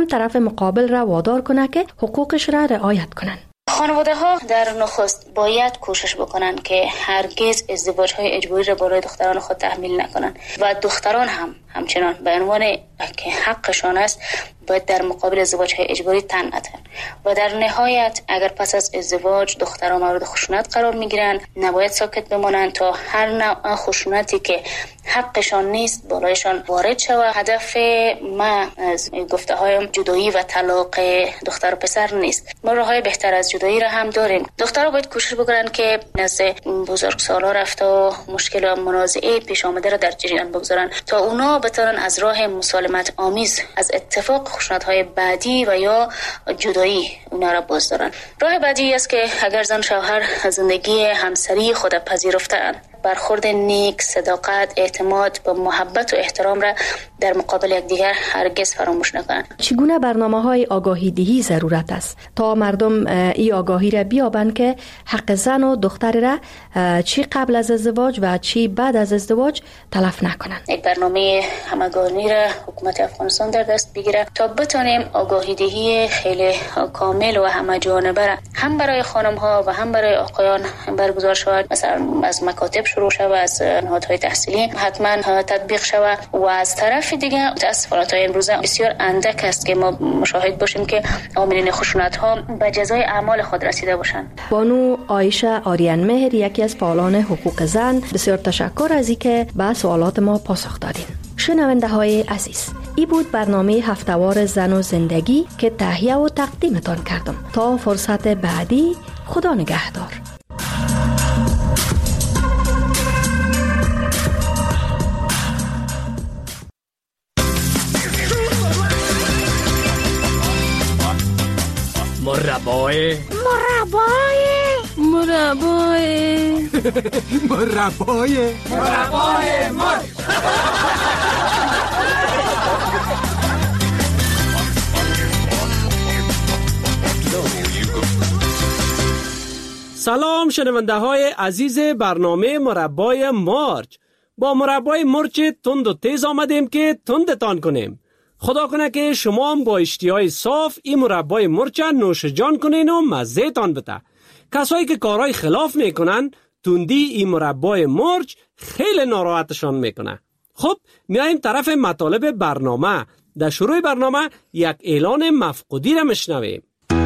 طرف مقابل را وادار کنه که حقوقش را رعایت کنند. خانواده ها در نخست باید کوشش بکنن که هرگز ازدواج های اجباری را برای دختران خود تحمیل نکنن و دختران هم همچنان به عنوان که حقشان است باید در مقابل ازدواج های اجباری تن ندهند و در نهایت اگر پس از ازدواج دختران مورد خشونت قرار میگیرن نباید ساکت بمانند تا هر نوع خشونتی که حقشان نیست بالایشان وارد شود. هدف ما از گفته هایم جدایی و طلاق دختر و پسر نیست. ما راههای بهتر از جدایی را هم داریم. دخترها باید کوشش بکنن که نزد بزرگسالا رفته و مشکل و منازعه پیش آمده را در جریان بگذارن تا اونا بتونن از راه مسالمت آمیز از اتفاق خشونت های بعدی و یا جدایی اونا را باز دارن. راه بعدی است که اگر زن شوهر زندگی همسری خود پذیرفتند برخورد نیک، صداقت، اعتماد با محبت و احترام را در مقابل یکدیگر هرگز فراموش نکنند. چگونه برنامه‌های آگاهی دهی ضرورت است تا مردم این آگاهی را بیابند که حق زن و دختر را چی قبل از ازدواج و چی بعد از ازدواج تلف نکنند؟ یک برنامه همگانی را حکومت افغانستان در دست بگیره تا بتونیم آگاهی دهی خیلی کامل و همه جانبه را هم برای خانم‌ها و هم برای آقایان برگزار شود. مثلا از مکاتب شروع شود، از نهادهای تحصیلی حتما تطبیق شود و از طرف دیگه متاسفانه تا امروز بسیار اندک است که ما مشاهد باشیم که عاملین خشونت ها به جزای اعمال خود رسیده باشند. بانو عایشه آریان مهر، یکی از فعالان حقوق زن، بسیار تشکر از اینکه به سوالات ما پاسخ دادین. شنونده های عزیز، این بود برنامه هفتهوار زن و زندگی که تهیه و تقدیمتان کردم. تا فرصت بعدی، خدا نگهدار. مربای مر. سلام شنونده های عزیز برنامه مربای مارچ. با مربای مرچ تند و تیز آمدیم که تندتان کنیم. خدا کنه که شما هم با اشتیای صاف این مربای مرچ نوش جان کنین و مزه تان بده. کسایی که کارهای خلاف میکنن تندی این مربای مرچ خیلی ناراحتشان میکنه. خب میایم طرف مطالب برنامه. در شروع برنامه یک اعلان مفقودی را مشنویم.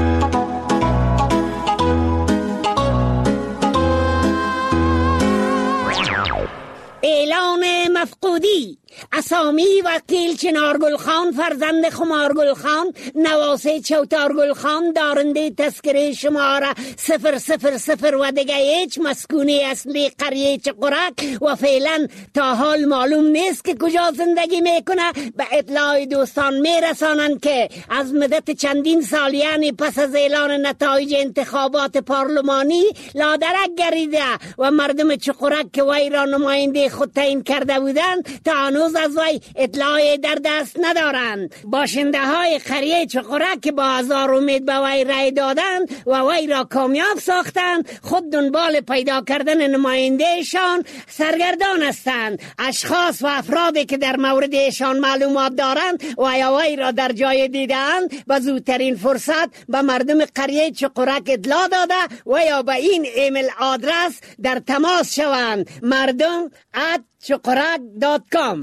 اعلان مفقودی. اسامی وکیل چنارگل خان فرزند خمارگل خان نواسه چوتارگل خان دارنده تذکره شماره 000 و دیگه هیچ مسکونی اصلی قریه چقرک و فعلا تا حال معلوم نیست که کجا زندگی میکنه به اطلاع دوستان میرسانند که از مدت چندین سال یعنی پس از اعلان نتایج انتخابات پارلمانی لادرک گریده و مردم چقرک که وی را نماینده خود تعیین کرده بودند تا هنوز از وی اطلاعی در دست ندارند. باشنده های قریه چقرک که با هزار امید به وی رای دادند و وی را کامیاب ساختند خود دنبال پیدا کردن نمایندهشان سرگردان هستند. اشخاص و افرادی که در مورد ایشان معلومات دارند و یا وی را در جای دیدند به زودترین فرصت به مردم قریه چقرک اطلاع داده و یا به این ایمیل آدرس در تماس شوند: mardum@chaqarak.com.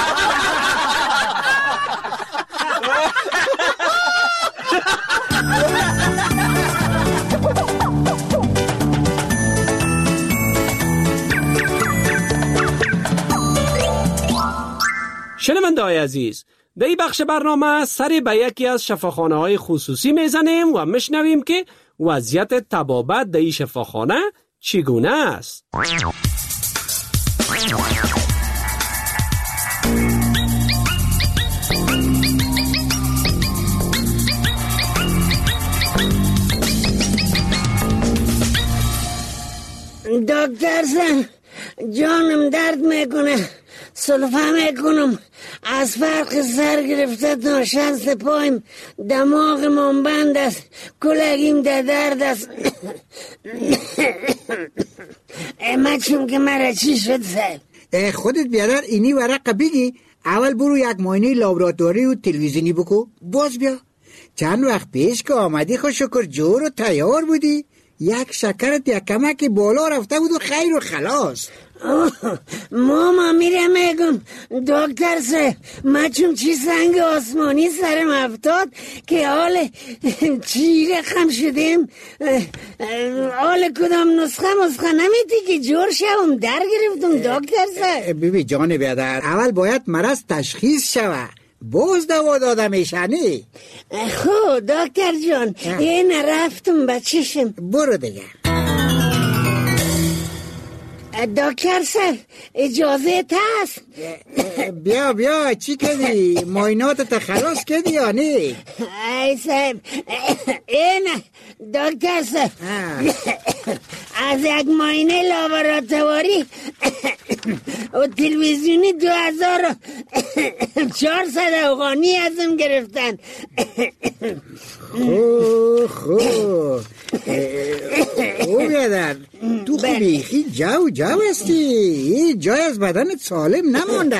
شنونده های عزیز، در این بخش برنامه سری به یکی از شفاخانه های خصوصی میزنیم و میشنویم که وضعیت طبابت در این شفاخانه چگونه است. دکتر زن، جانم درد میکنه، سلفه میکنم، از فرق سر گرفته تا شست پایم دماغم بند است، کلگیم در درد است. امچون که مرا چی شد صاحب؟ خودت بیادر اینی ورق بگی، اول برو یک معاینه لابراتواری و تلویزیونی بکو، باز بیا چند وقت پیش که آمدی خود شکر جور و تیار بودی، یک شکرت یک کمک بالا رفته بود و خیر و خلاص. ماما میره میگم دکتر صاحب من چون چی سنگ آسمانی سرم افتاد که حال چیره خم شدیم، حال کدام نسخه نمیدی که جور شوم در گرفتم دکتر صاحب. بیبی جان بیادر، اول باید مرض تشخیص شوه باز دوا داده میشنی. خب دکتر جان این رفتم بچشم. برو دیگه. دکتر صاحب اجازه هست؟ بیا چی کردی؟ معاینات خلاص کردی یا نه؟ ای صاحب این دکتر صاحب از یک معاینه لابراتواری و تلویزیونی 2400 افغانی ازم گرفتن. خوب او بیادر تو بیخی جو هستی، جای از بدنت سالم نمانده.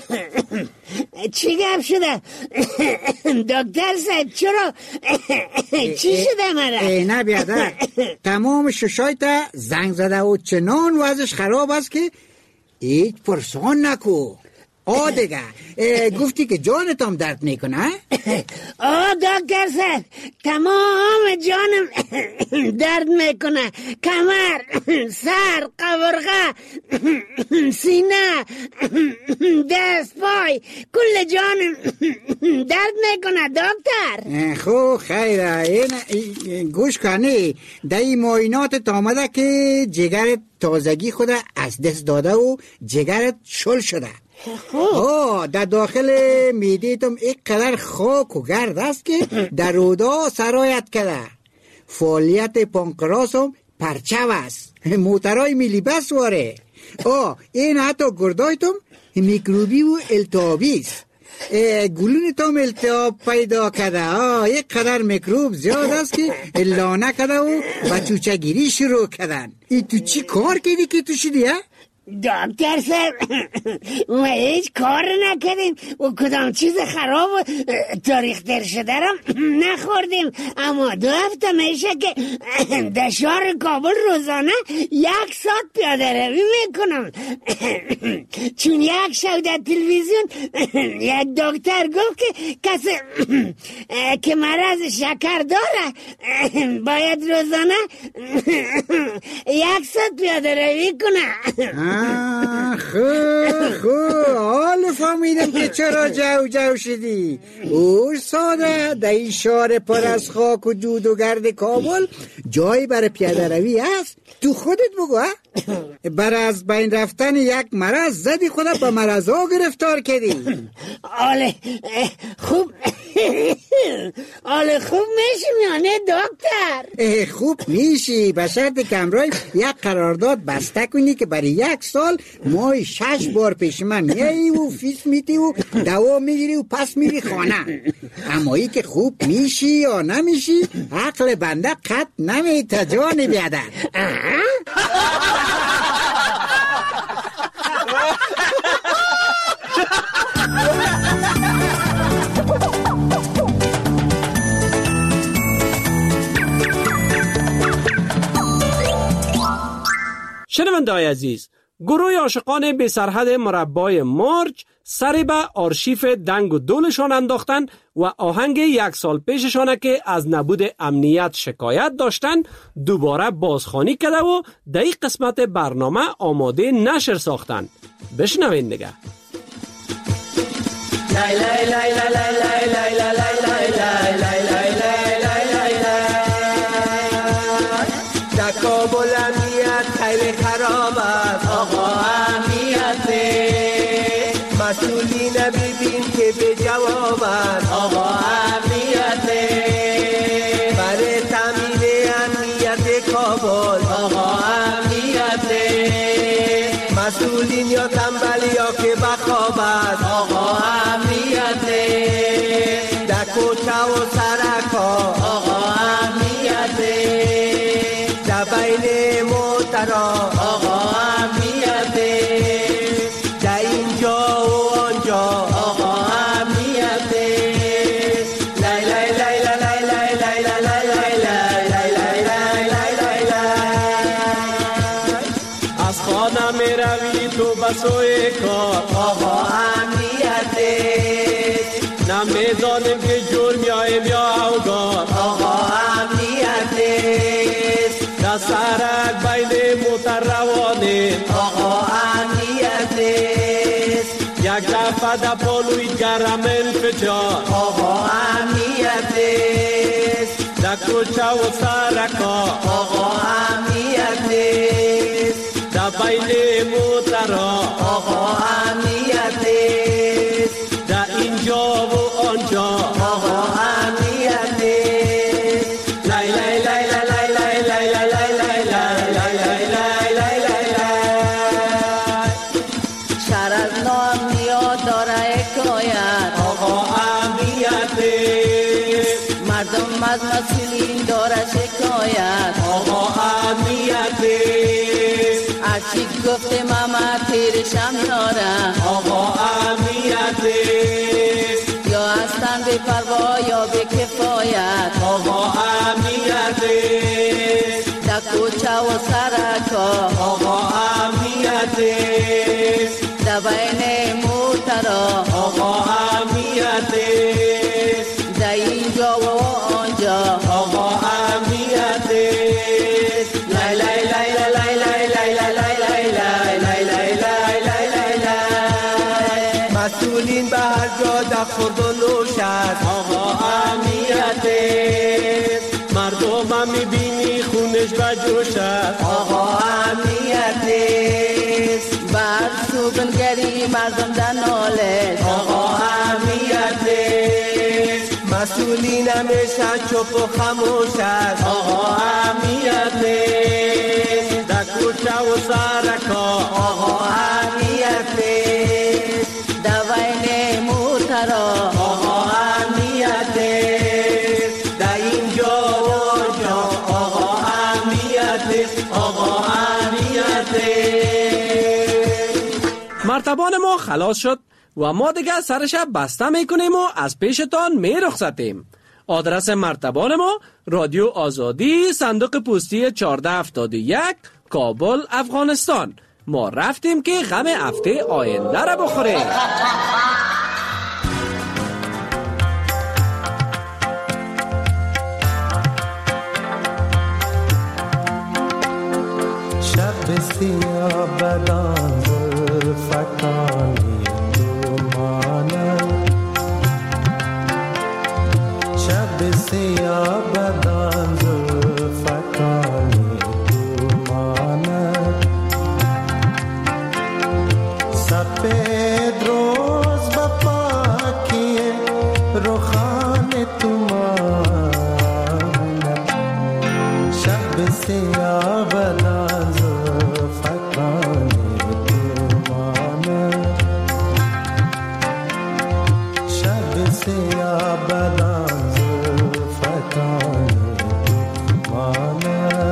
چی گپ شده دکتر صاحب؟ چرا چی شده مرا؟ نه بیادر تمام ششایت زنگ زده و چنان وضعش خراب است که هیچ پرسان نکو. دیگه گفتی که جانت هم درد میکنه؟ دکتر صاحب تمام جانم درد میکنه، کمر، سر، قبرغه، سینه، دست، پای، کل جانم درد میکنه دکتر. خب خیره این گوش کنی دای معاینات آمده که جگرت تازگی خود از دست داده و جگرت شل شده. در داخل میدیتم یک قدر خاک و گرد است که در رودا سرایت کرده. فعالیت پانکراس هم پرچو است، موترهای میلی بس واره. این حتی گردایتم میکروبی و التهابی است. گلونتم التهاب پیدا کرده. یک قدر میکروب زیاد است که لانه کرده و چوچه گیری شروع کردن. تو چی کار کردی که تو شدی؟ دکتر صاحب ما هیچ کار نکردیم و کدام چیز خراب و تاریخ در شده را نخوردیم، اما 2 هفته میشه که در شهر کابل روزانه 1 ساعت پیاده روی میکنم. چون یک شب در تلویزیون یک دکتر گفت که کسی که مرض شکر داره باید روزانه 1 ساعت پیاده روی کنه. خوب حال فهمیدم که چرا جو شدی. ساده در این شهر پر از خاک و دود و گرد کابل جایی برای پیاده روی هست؟ تو خودت بگو. بر از بین رفتن یک مرض زدی خودت به مرض ها گرفتار کردی. خوب میشیم یا نه دکتر؟ خوب میشی به شرط که امروز یک قرارداد بسته کنی که برای 1 سال ماه 6 بار پیش من میایی و فیس میتی و دوا میگیری و پس میری خانه. اما ای که خوب میشی یا نمیشی عقل بنده قط نمیته جان بیادر. شنونده‌های عزیز، گروه عاشقان بی سرحد مربای مارچ سری به آرشیف دنگ و دولشان انداختن و آهنگ 1 سال پیششانه که از نبود امنیت شکایت داشتن دوباره بازخوانی کرده و در این قسمت برنامه آماده نشر ساختن. بشنوین دیگه. لای لای لای لای لای لای لای لای لای لای لای در کابل امنیت خیلی خراب است آقا، امنیت مسئولی نبیدیم که به جواب است آقا، امنیت برای تامین امنیت کابل آقا، امنیت مسئولین یا تنبلی یا که بخواب است آقا، امنیت در کوچه و سرکا آقا، امنیت در بین موترا آقا، امنیت در اینجا و آنجا آقا، امنیت لای لای لای به سوی کار آقا امنیت است. نمیدانیم که جور میاییم یا اوگار آقا امنیت است. در سرک بین موتر روانیم آقا امنیت است. یک دفعه در پالوی گرم انفجار آقا امنیت است. در کوچه و سرکا آقا امنیت است. در بین موترها آقا امنیت است. در اینجا و آنجا آقا امنیت است. لای لای لای لای لای لای لای لای لای لای لای لای لای لای. شهر از ناامنیات داره حکایت. آقا امنیت است. مردم از مسئولین داره شکایت. آقا امنیت است. هرچی گفته محمد تیرشم یاره. آقا امنیت است. یا هستن به پروا یا به کفایت. آقا امنیت است. در کوچه و سرکا آقا امنیت است. در بین موترا آقا امنیت است. در اینجا و آنجا آقا امنیت است. لای لای لای لای لای لای لای لای لای لای لای لای لای لای. مسئولین به هر جا در خورد و نوش است. آقا امنیت است. مردم هم میبینی خونش بجوش است. آقا امنیت است. بر سوگنگری مردم در ناله. آقا امنیت است. مسئولین همیشه چپ و خموش است. آقا امنیت است. در کوچه و سرکا آقا امنیت است. در بین موترا آقا امنیت است. در اینجا و آنجا آقا امنیت است. آقا امنیت است. مرتبان ما خلاص شد و ما دیگه سرش بسته میکنیم و از پیشتان میرخصتیم. آدرس مرتبان ما رادیو آزادی، صندوق پستی 1471، کابل، افغانستان. ما رفتیم که غم هفته آینده را بخوریم. شب سیاه بدان زلفکانی دومانه. شب سیاه بدان زلفکانی دومانه. سفید روز با پاکی رخان تومانه. شب سیاه بدان زلفکانی دومانه. شب سیاه بدان زلفکانی دومانه.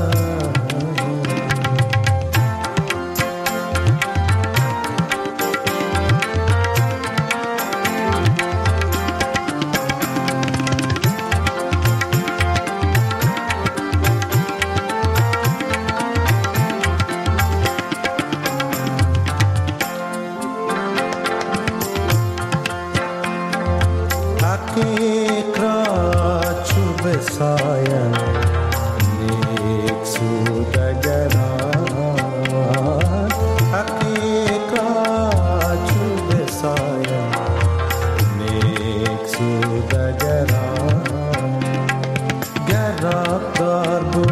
حقیق را چوب سایم نیک سودگران. حقیق را چوب سایم نیک سودگران. گر رفتار بود